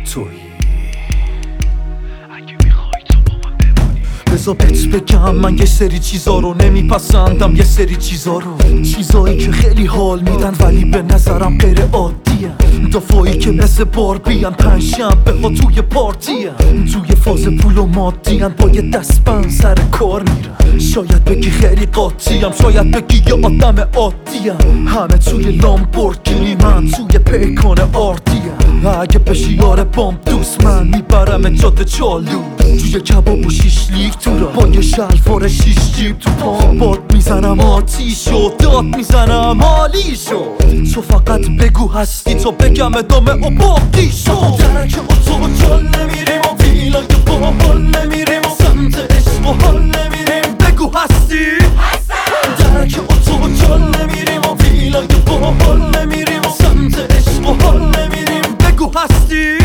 تویی. بذار بهت بگم من یه سری چیزا رو نمیپسندم، یه سری چیزا رو، چیزایی که خیلی حال میدن ولی به نظرم غیر عادیه. دفاعی که مثل باربیان، پنجشنبه ها توی پارتیه، توی فاز پول و مادیان، با یه دستبند سر کار میرن. شاید بگی خیلی قاطیم، شاید بگی یه آدم عادیم، همه توی لامبورگینی، من توی پیکان آردیم. اگه بشی یار بام دوست، من میبرم جاده چالو، توی کباب و شیش لیک تو را، با یه شلوار شیش جیب تو پام، باد میزنم آتیشو، داد میزنم حالیشو. تو فقط بگو هستی تا بگم ادامه و باقی شو. درک اتو جال نمیریم و ویلای باحال نمیریم و سمت عشق و حال نمیریم. بگو هستی؟ درک اتو جال نمیریم و ویلای باحال نمیریم و سمت عشق و حال نمیریم. بگو هستی؟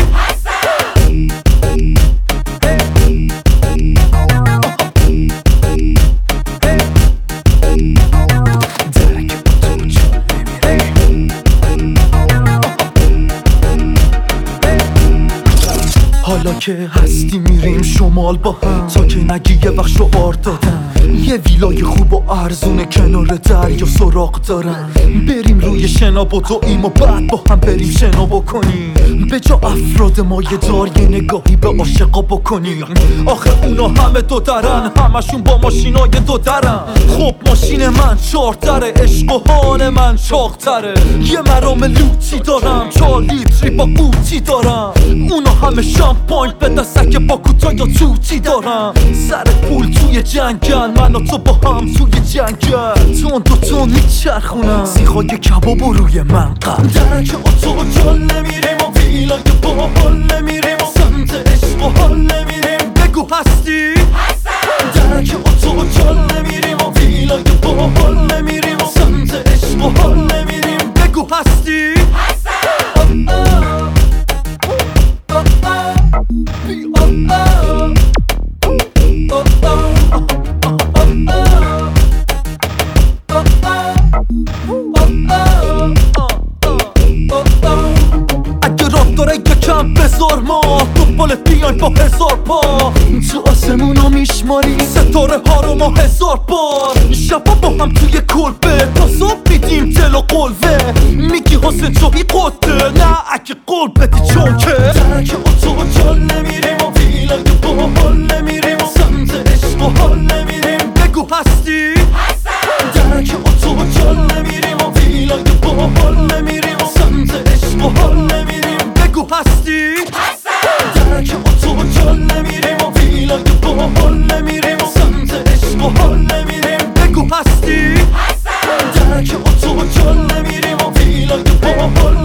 حالا که هستی میریم شمال با هم، تا که نگی یه وقت شعار دادم، یه ویلای خوب و ارزونه کنار دریا سراغ دارم. بریم روی شنا بدویم و بعد با هم بریم شنا بکنیم، به جا افراد مایه دار یه نگاهی به عاشقا بکنیم. آخه اونا همه دو درن، همشون با ماشینای دو درن. خب ماشین من چارتره، عشق و حال من چاقتره. یه مرام لوتی دارم، 4 لیتری با قوطی دارم. اونا همه شامپاین به دستک با کوتا یا توتی دارم. سر پول توی جنگل، من و تو با هم توی جنگل، تون دو تون میچرخونم سیخای کباب و روی منقل. درک اتو جال نمیریم و ویلای باحال نمیریم و سمت عشق و حال نمیریم. بگو هستی؟ درک اتو جال نمیریم و ویلای باحال نمیریم و سمت عشق و حال نمیریم. بگو هستی؟ اگه راه داره یکم بذار، ما دنبالت بیایم با 1000 پا. تو آسمونو میشماری ستاره ها رو ما 1000 بار. شبا با هم توی کلبه تا صبح میدیم دل و قلبه. میگی حسین جایی قده، نه اگه قول بدی چون که درک اتو جال نمیریم و ویلای باحال نمیریم و سمت عشق و حال نمیریم. بگو هستی؟ درک اتو جال نمیریم و ویلای باحال نمیریم و سمت عشق و حال نمیریم. بگو هستی؟ درک اتو جال نمیریم و ویلای باحال نمیریم و سمت عشق و حال نمیریم. بگو هستی؟ درک اتو جال نمیریم و ویلای باحال